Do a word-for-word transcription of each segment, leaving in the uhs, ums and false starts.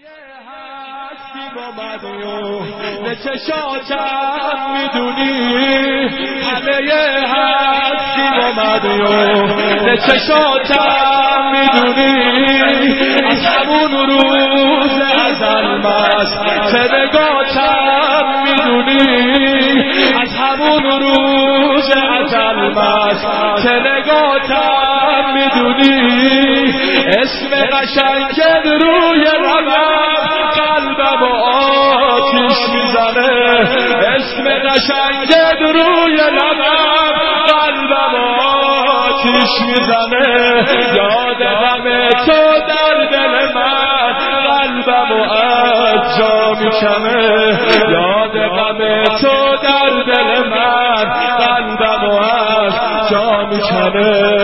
هستی با مدیون به چشاتم میدونی همه هستی با مدیون به چشاتم میدونی از همون روز ازل مست چه نگاتم میدونی از همون روز ازل مست چه نگاتم میدونی اسم قشنگت روی لبم قلبم آتیش میزنه اسم قشنگت روی لبم قلبم آتیش میزنه یاد غم تو در دل من قلبم از جا میکنه یاد غم تو در دل من قلبم از جا میکنه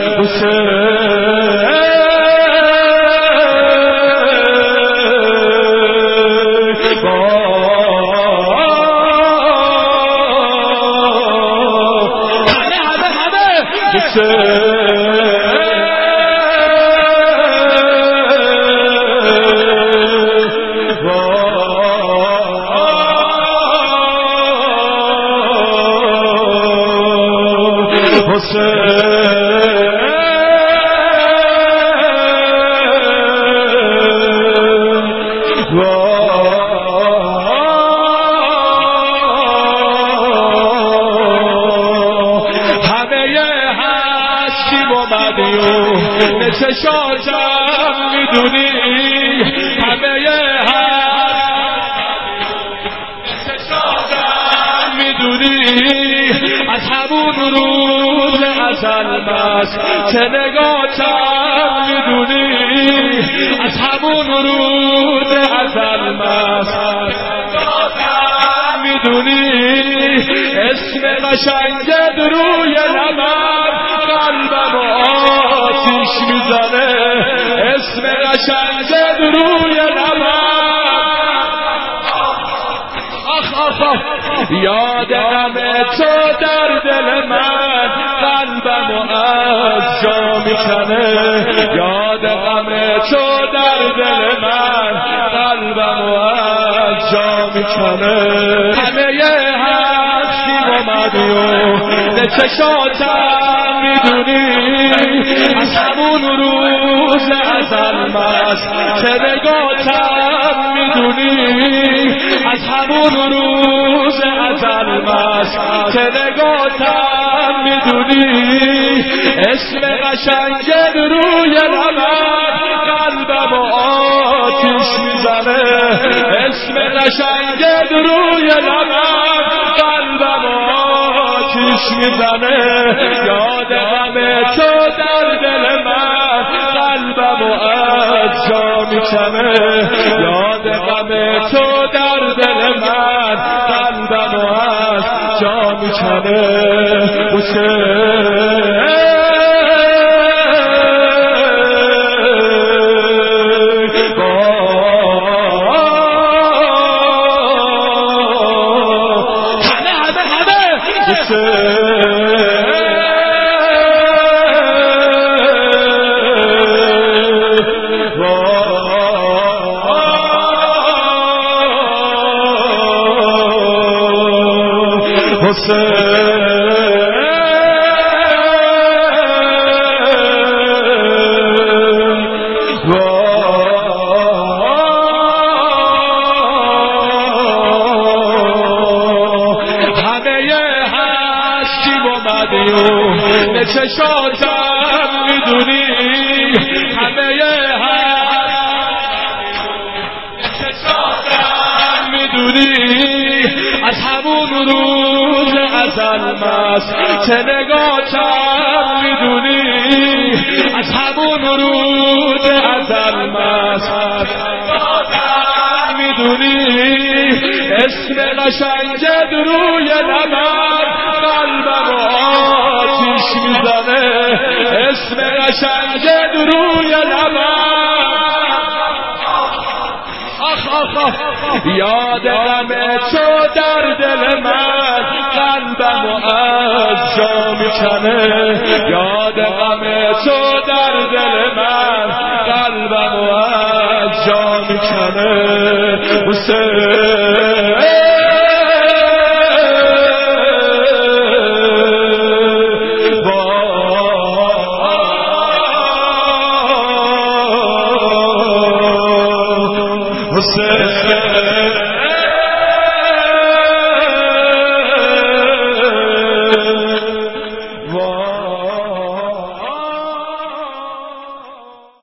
چشاتم میدونی همه چشاتم میدونی از همون روز ازل مست چه نگاتم میدونی از همون روز ازل مست میدونی اسم قشنگت روی لبم قلبم آتیش میزنه اسم قشنگت روی لبم آخ آخ آخ یاد غم تو در دل من قلبم از جا میکنه یاد غم تو در دل من قلبم از جا میکنه همه هستی و مدیون به چشاتم میدونی از همون روز ازل مست چه نگاتم میدونی از همون روز ازل مست چه نگاتم میدونی اسم قشنگت روی لبم قلبم آتیش میزنه اسم قشنگت روی لبم قلبم آتیش میزنه یاد غم تو در دل من قلبم از جا میکنه یاد غم تو در دل من قلبم از جا میکنه چشاتم میدونی همه چشاتم میدونی از همون روز ازل مست چه نگاتم میدونی از همون روز ازل مست میدونی اسم قشنگت روی لبم قلبم آتیش میزنه اسم قشنگت روی لبم آخ آخ آخ یاد غم تو در دل من قلبم از جا میکنه یاد غم تو در دل من قلبم از جا میکنه میکنه حسین حسین